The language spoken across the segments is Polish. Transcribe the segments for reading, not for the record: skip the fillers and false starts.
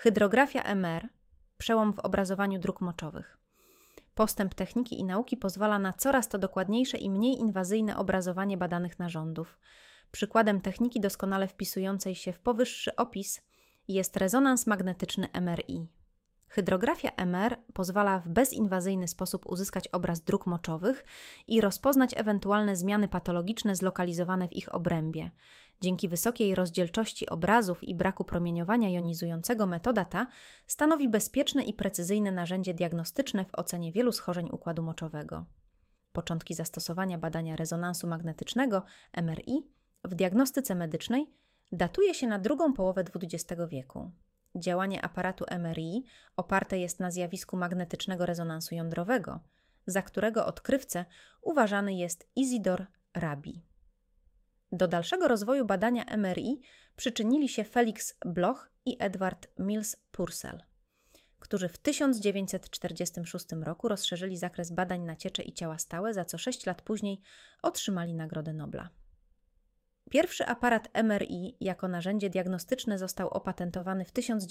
Hydrografia MR – przełom w obrazowaniu dróg moczowych. Postęp techniki i nauki pozwala na coraz to dokładniejsze i mniej inwazyjne obrazowanie badanych narządów. Przykładem techniki doskonale wpisującej się w powyższy opis jest rezonans magnetyczny MRI. Hydrografia MR pozwala w bezinwazyjny sposób uzyskać obraz dróg moczowych i rozpoznać ewentualne zmiany patologiczne zlokalizowane w ich obrębie. Dzięki wysokiej rozdzielczości obrazów i braku promieniowania jonizującego metoda ta stanowi bezpieczne i precyzyjne narzędzie diagnostyczne w ocenie wielu schorzeń układu moczowego. Początki zastosowania badania rezonansu magnetycznego MRI w diagnostyce medycznej datuje się na drugą połowę XX wieku. Działanie aparatu MRI oparte jest na zjawisku magnetycznego rezonansu jądrowego, za którego odkrywcę uważany jest Isidor Rabi. Do dalszego rozwoju badania MRI przyczynili się Felix Bloch i Edward Mills Purcell, którzy w 1946 roku rozszerzyli zakres badań na ciecze i ciała stałe, za co 6 lat później otrzymali Nagrodę Nobla. Pierwszy aparat MRI jako narzędzie diagnostyczne został opatentowany w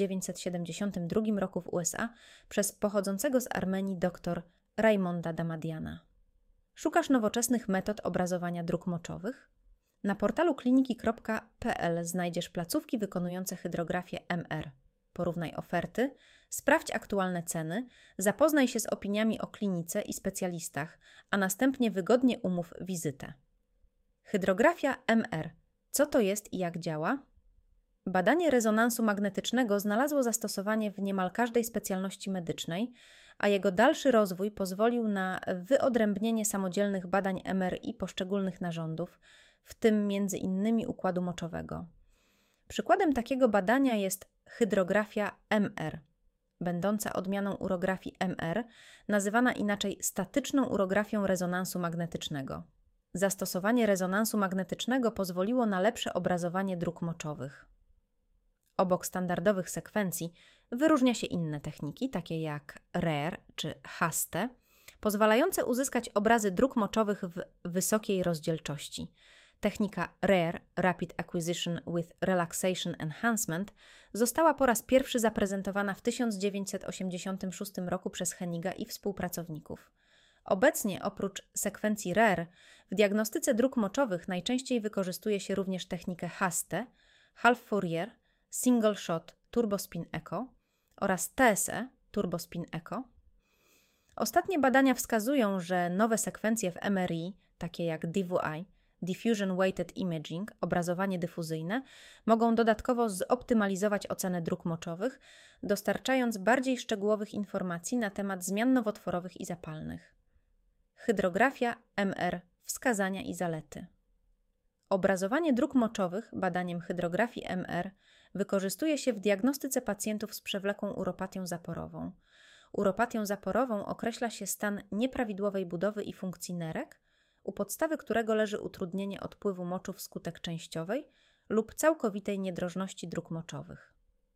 1972 roku w USA przez pochodzącego z Armenii dr Raimonda Damadiana. Szukasz nowoczesnych metod obrazowania dróg moczowych? Na portalu kliniki.pl znajdziesz placówki wykonujące hydrografię MR. Porównaj oferty, sprawdź aktualne ceny, zapoznaj się z opiniami o klinice i specjalistach, a następnie wygodnie umów wizytę. Hydrografia MR. Co to jest i jak działa? Badanie rezonansu magnetycznego znalazło zastosowanie w niemal każdej specjalności medycznej, a jego dalszy rozwój pozwolił na wyodrębnienie samodzielnych badań MRI poszczególnych narządów, w tym m.in. układu moczowego. Przykładem takiego badania jest hydrografia MR, będąca odmianą urografii MR, nazywana inaczej statyczną urografią rezonansu magnetycznego. Zastosowanie rezonansu magnetycznego pozwoliło na lepsze obrazowanie dróg moczowych. Obok standardowych sekwencji wyróżnia się inne techniki, takie jak RER czy HASTE, pozwalające uzyskać obrazy dróg moczowych w wysokiej rozdzielczości. Technika RER, Rapid Acquisition with Relaxation Enhancement, została po raz pierwszy zaprezentowana w 1986 roku przez Henniga i współpracowników. Obecnie oprócz sekwencji RER w diagnostyce dróg moczowych najczęściej wykorzystuje się również technikę HASTE, Half Fourier, Single Shot Turbospin Echo oraz TSE Turbospin Echo. Ostatnie badania wskazują, że nowe sekwencje w MRI, takie jak DWI, Diffusion Weighted Imaging, obrazowanie dyfuzyjne, mogą dodatkowo zoptymalizować ocenę dróg moczowych, dostarczając bardziej szczegółowych informacji na temat zmian nowotworowych i zapalnych. Hydrografia MR. Wskazania i zalety. Obrazowanie dróg moczowych badaniem hydrografii MR wykorzystuje się w diagnostyce pacjentów z przewlekłą uropatią zaporową. Uropatią zaporową określa się stan nieprawidłowej budowy i funkcji nerek, u podstawy którego leży utrudnienie odpływu moczu wskutek częściowej lub całkowitej niedrożności dróg moczowych.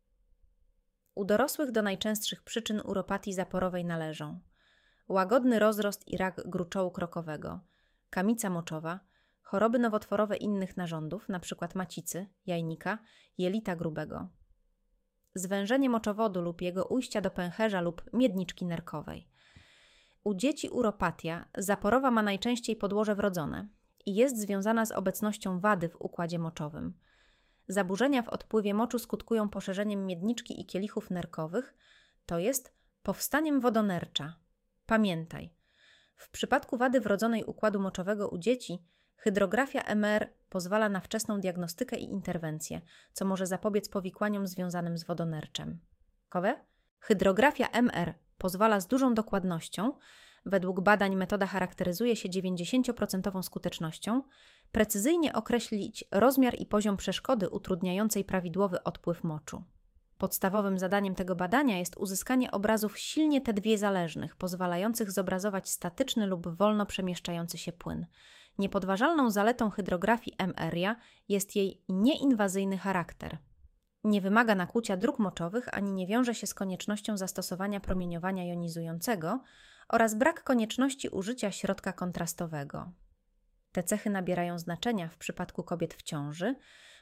U dorosłych do najczęstszych przyczyn uropatii zaporowej należą łagodny rozrost i rak gruczołu krokowego, kamica moczowa, choroby nowotworowe innych narządów, np. macicy, jajnika, jelita grubego, zwężenie moczowodu lub jego ujścia do pęcherza lub miedniczki nerkowej. U dzieci uropatia zaporowa ma najczęściej podłoże wrodzone i jest związana z obecnością wady w układzie moczowym. Zaburzenia w odpływie moczu skutkują poszerzeniem miedniczki i kielichów nerkowych, to jest powstaniem wodonercza. Pamiętaj, w przypadku wady wrodzonej układu moczowego u dzieci hydrografia MR pozwala na wczesną diagnostykę i interwencję, co może zapobiec powikłaniom związanym z wodonerczem. Hydrografia MR pozwala z dużą dokładnością, według badań metoda charakteryzuje się 90% skutecznością, precyzyjnie określić rozmiar i poziom przeszkody utrudniającej prawidłowy odpływ moczu. Podstawowym zadaniem tego badania jest uzyskanie obrazów silnie T2 zależnych, pozwalających zobrazować statyczny lub wolno przemieszczający się płyn. Niepodważalną zaletą hydrografii MR jest jej nieinwazyjny charakter. Nie wymaga nakłucia dróg moczowych ani nie wiąże się z koniecznością zastosowania promieniowania jonizującego oraz brak konieczności użycia środka kontrastowego. Te cechy nabierają znaczenia w przypadku kobiet w ciąży,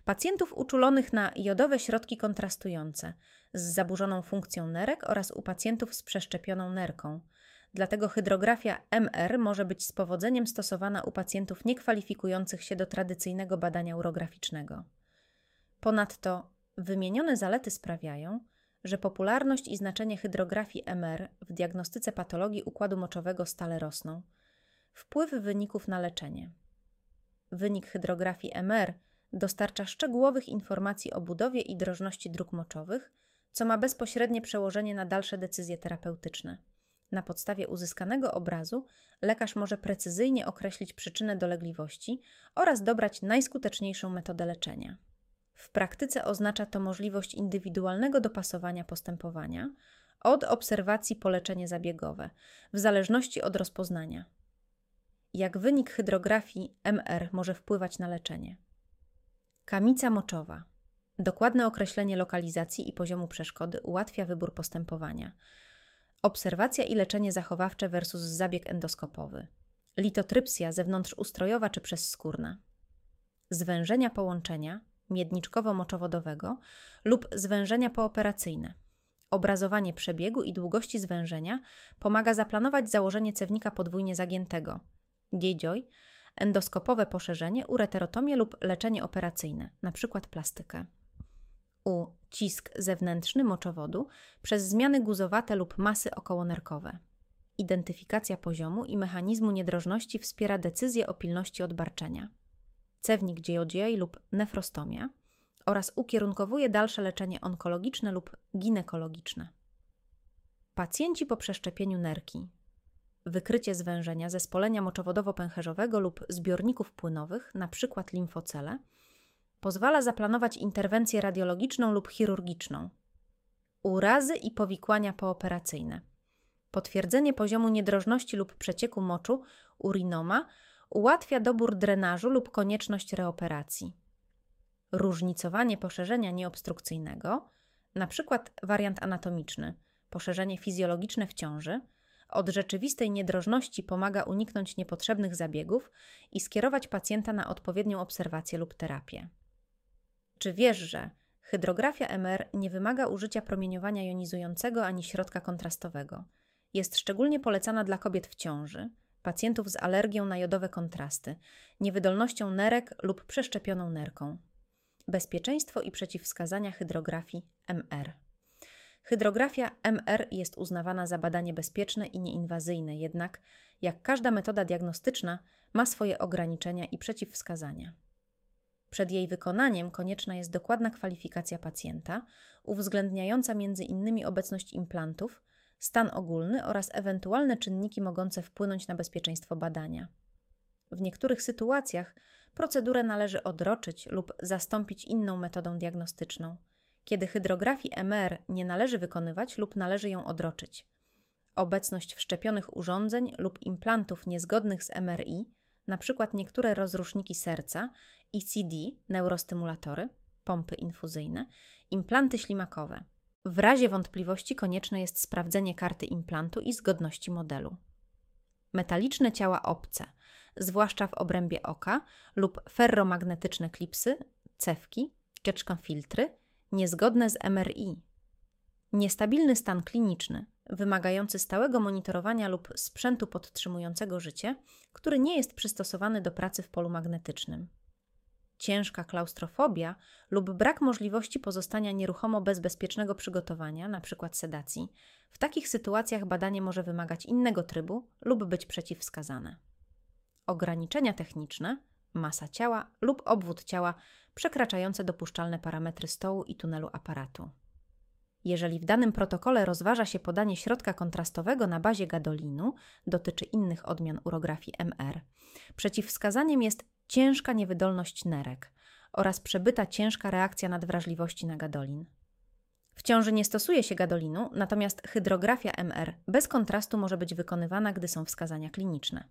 Pacjentów uczulonych na jodowe środki kontrastujące z zaburzoną funkcją nerek oraz u pacjentów z przeszczepioną nerką. Dlatego hydrografia MR może być z powodzeniem stosowana u pacjentów niekwalifikujących się do tradycyjnego badania urograficznego. Ponadto wymienione zalety sprawiają, że popularność i znaczenie hydrografii MR w diagnostyce patologii układu moczowego stale rosną. Wpływ wyników na leczenie. Wynik hydrografii MR dostarcza szczegółowych informacji o budowie i drożności dróg moczowych, co ma bezpośrednie przełożenie na dalsze decyzje terapeutyczne. Na podstawie uzyskanego obrazu lekarz może precyzyjnie określić przyczynę dolegliwości oraz dobrać najskuteczniejszą metodę leczenia. W praktyce oznacza to możliwość indywidualnego dopasowania postępowania od obserwacji po leczenie zabiegowe, w zależności od rozpoznania. Jak wynik hydrografii MR może wpływać na leczenie? Kamica moczowa. Dokładne określenie lokalizacji i poziomu przeszkody ułatwia wybór postępowania. Obserwacja i leczenie zachowawcze versus zabieg endoskopowy. Litotrypsja zewnątrzustrojowa czy przezskórna. Zwężenia połączenia miedniczkowo-moczowodowego lub zwężenia pooperacyjne. Obrazowanie przebiegu i długości zwężenia pomaga zaplanować założenie cewnika podwójnie zagiętego. Giedzioń, endoskopowe poszerzenie, ureterotomię lub leczenie operacyjne, np. plastykę. Ucisk zewnętrzny moczowodu przez zmiany guzowate lub masy okołonerkowe. Identyfikacja poziomu i mechanizmu niedrożności wspiera decyzję o pilności odbarczenia. Cewnik Giedzioń lub nefrostomia oraz ukierunkowuje dalsze leczenie onkologiczne lub ginekologiczne. Pacjenci po przeszczepieniu nerki. Wykrycie zwężenia zespolenia moczowodowo-pęcherzowego lub zbiorników płynowych, np. limfocele, pozwala zaplanować interwencję radiologiczną lub chirurgiczną. Urazy i powikłania pooperacyjne. Potwierdzenie poziomu niedrożności lub przecieku moczu, urinoma, ułatwia dobór drenażu lub konieczność reoperacji. Różnicowanie poszerzenia nieobstrukcyjnego, np. wariant anatomiczny, poszerzenie fizjologiczne w ciąży, od rzeczywistej niedrożności pomaga uniknąć niepotrzebnych zabiegów i skierować pacjenta na odpowiednią obserwację lub terapię. Czy wiesz, że hydrografia MR nie wymaga użycia promieniowania jonizującego ani środka kontrastowego? Jest szczególnie polecana dla kobiet w ciąży, pacjentów z alergią na jodowe kontrasty, niewydolnością nerek lub przeszczepioną nerką. Bezpieczeństwo i przeciwwskazania hydrografii MR. Hydrografia MR jest uznawana za badanie bezpieczne i nieinwazyjne, jednak, jak każda metoda diagnostyczna, ma swoje ograniczenia i przeciwwskazania. Przed jej wykonaniem konieczna jest dokładna kwalifikacja pacjenta, uwzględniająca m.in. obecność implantów, stan ogólny oraz ewentualne czynniki mogące wpłynąć na bezpieczeństwo badania. W niektórych sytuacjach procedurę należy odroczyć lub zastąpić inną metodą diagnostyczną, kiedy hydrografii MR nie należy wykonywać lub należy ją odroczyć. Obecność wszczepionych urządzeń lub implantów niezgodnych z MRI, np. niektóre rozruszniki serca, ECD, neurostymulatory, pompy infuzyjne, implanty ślimakowe. W razie wątpliwości konieczne jest sprawdzenie karty implantu i zgodności modelu. Metaliczne ciała obce, zwłaszcza w obrębie oka, lub ferromagnetyczne klipsy, cewki, filtry, niezgodne z MRI. Niestabilny stan kliniczny, wymagający stałego monitorowania lub sprzętu podtrzymującego życie, który nie jest przystosowany do pracy w polu magnetycznym. Ciężka klaustrofobia lub brak możliwości pozostania nieruchomo bez bezpiecznego przygotowania, np. sedacji. W takich sytuacjach badanie może wymagać innego trybu lub być przeciwwskazane. Ograniczenia techniczne, masa ciała lub obwód ciała przekraczające dopuszczalne parametry stołu i tunelu aparatu. Jeżeli w danym protokole rozważa się podanie środka kontrastowego na bazie gadolinu, dotyczy innych odmian urografii MR, przeciwwskazaniem jest ciężka niewydolność nerek oraz przebyta ciężka reakcja nadwrażliwości na gadolin. W ciąży nie stosuje się gadolinu, natomiast hydrografia MR bez kontrastu może być wykonywana, gdy są wskazania kliniczne.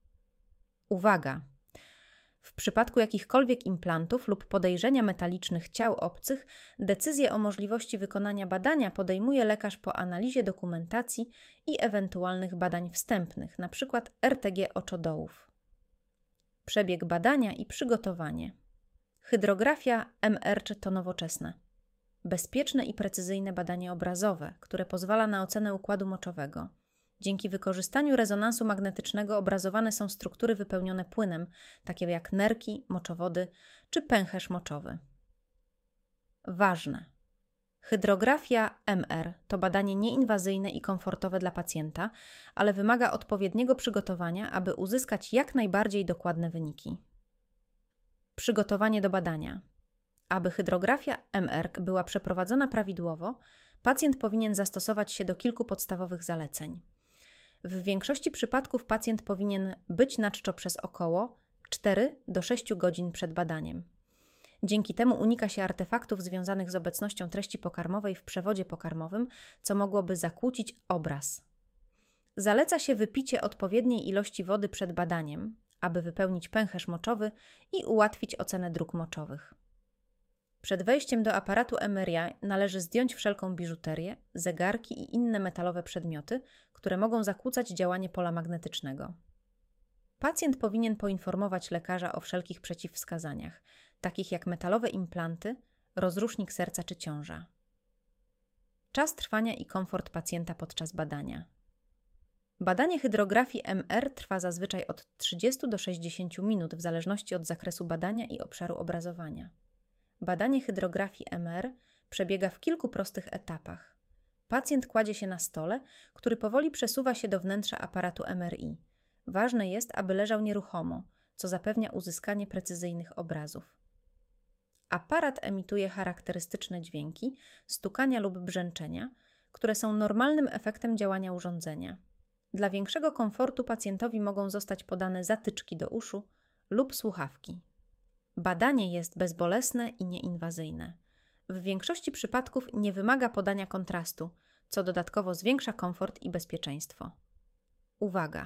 Uwaga! W przypadku jakichkolwiek implantów lub podejrzenia metalicznych ciał obcych, decyzję o możliwości wykonania badania podejmuje lekarz po analizie dokumentacji i ewentualnych badań wstępnych, np. RTG oczodołów. Przebieg badania i przygotowanie. Hydrografia MR to nowoczesne, bezpieczne i precyzyjne badanie obrazowe, które pozwala na ocenę układu moczowego. Dzięki wykorzystaniu rezonansu magnetycznego obrazowane są struktury wypełnione płynem, takie jak nerki, moczowody czy pęcherz moczowy. Ważne. Hydrografia MR to badanie nieinwazyjne i komfortowe dla pacjenta, ale wymaga odpowiedniego przygotowania, aby uzyskać jak najbardziej dokładne wyniki. Przygotowanie do badania. Aby hydrografia MR była przeprowadzona prawidłowo, pacjent powinien zastosować się do kilku podstawowych zaleceń. W większości przypadków pacjent powinien być na czczo przez około 4 do 6 godzin przed badaniem. Dzięki temu unika się artefaktów związanych z obecnością treści pokarmowej w przewodzie pokarmowym, co mogłoby zakłócić obraz. Zaleca się wypicie odpowiedniej ilości wody przed badaniem, aby wypełnić pęcherz moczowy i ułatwić ocenę dróg moczowych. Przed wejściem do aparatu MRI należy zdjąć wszelką biżuterię, zegarki i inne metalowe przedmioty, które mogą zakłócać działanie pola magnetycznego. Pacjent powinien poinformować lekarza o wszelkich przeciwwskazaniach, takich jak metalowe implanty, rozrusznik serca czy ciąża. Czas trwania i komfort pacjenta podczas badania. Badanie hydrografii MR trwa zazwyczaj od 30 do 60 minut w zależności od zakresu badania i obszaru obrazowania. Badanie hydrografii MR przebiega w kilku prostych etapach. Pacjent kładzie się na stole, który powoli przesuwa się do wnętrza aparatu MRI. Ważne jest, aby leżał nieruchomo, co zapewnia uzyskanie precyzyjnych obrazów. Aparat emituje charakterystyczne dźwięki, stukania lub brzęczenia, które są normalnym efektem działania urządzenia. Dla większego komfortu pacjentowi mogą zostać podane zatyczki do uszu lub słuchawki. Badanie jest bezbolesne i nieinwazyjne. W większości przypadków nie wymaga podania kontrastu, co dodatkowo zwiększa komfort i bezpieczeństwo. Uwaga!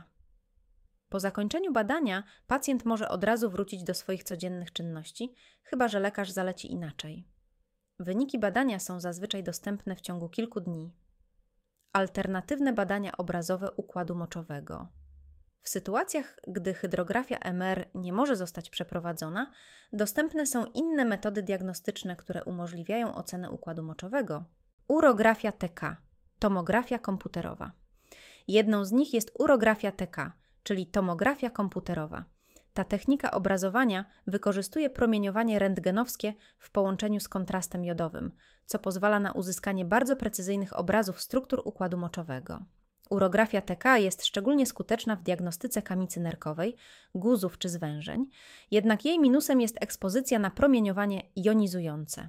Po zakończeniu badania pacjent może od razu wrócić do swoich codziennych czynności, chyba że lekarz zaleci inaczej. Wyniki badania są zazwyczaj dostępne w ciągu kilku dni. Alternatywne badania obrazowe układu moczowego. W sytuacjach, gdy hydrografia MR nie może zostać przeprowadzona, dostępne są inne metody diagnostyczne, które umożliwiają ocenę układu moczowego. Urografia TK, tomografia komputerowa. Jedną z nich jest urografia TK, czyli tomografia komputerowa. Ta technika obrazowania wykorzystuje promieniowanie rentgenowskie w połączeniu z kontrastem jodowym, co pozwala na uzyskanie bardzo precyzyjnych obrazów struktur układu moczowego. Urografia TK jest szczególnie skuteczna w diagnostyce kamicy nerkowej, guzów czy zwężeń, jednak jej minusem jest ekspozycja na promieniowanie jonizujące.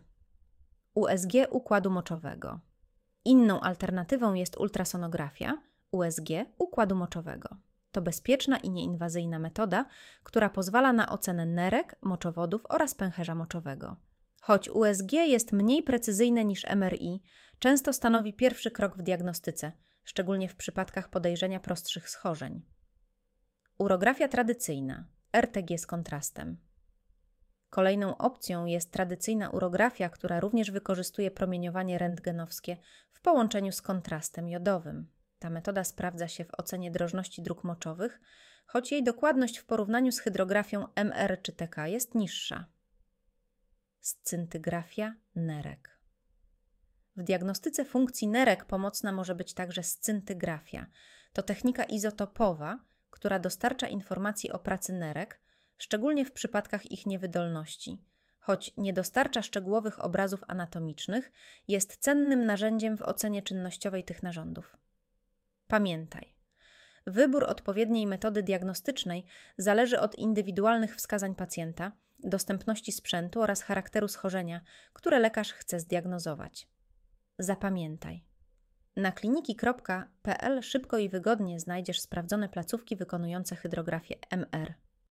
USG układu moczowego. Inną alternatywą jest ultrasonografia, USG układu moczowego. To bezpieczna i nieinwazyjna metoda, która pozwala na ocenę nerek, moczowodów oraz pęcherza moczowego. Choć USG jest mniej precyzyjne niż MRI, często stanowi pierwszy krok w diagnostyce, szczególnie w przypadkach podejrzenia prostszych schorzeń. Urografia tradycyjna, RTG z kontrastem. Kolejną opcją jest tradycyjna urografia, która również wykorzystuje promieniowanie rentgenowskie w połączeniu z kontrastem jodowym. Ta metoda sprawdza się w ocenie drożności dróg moczowych, choć jej dokładność w porównaniu z hydrografią MR czy TK jest niższa. Scyntygrafia nerek. W diagnostyce funkcji nerek pomocna może być także scyntygrafia. To technika izotopowa, która dostarcza informacji o pracy nerek, szczególnie w przypadkach ich niewydolności. Choć nie dostarcza szczegółowych obrazów anatomicznych, jest cennym narzędziem w ocenie czynnościowej tych narządów. Pamiętaj, wybór odpowiedniej metody diagnostycznej zależy od indywidualnych wskazań pacjenta, dostępności sprzętu oraz charakteru schorzenia, które lekarz chce zdiagnozować. Zapamiętaj. Na kliniki.pl szybko i wygodnie znajdziesz sprawdzone placówki wykonujące hydrografię MR.